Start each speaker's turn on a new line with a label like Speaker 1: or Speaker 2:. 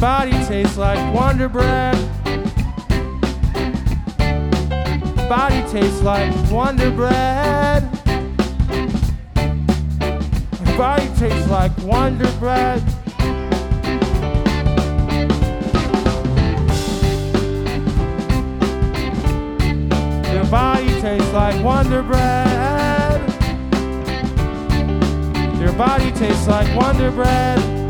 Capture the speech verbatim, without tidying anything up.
Speaker 1: body tastes like Wonder Bread. Body tastes like Wonder Bread. Your body tastes like Wonder Bread. Your body tastes like Wonder Bread. Your body tastes like Wonder Bread.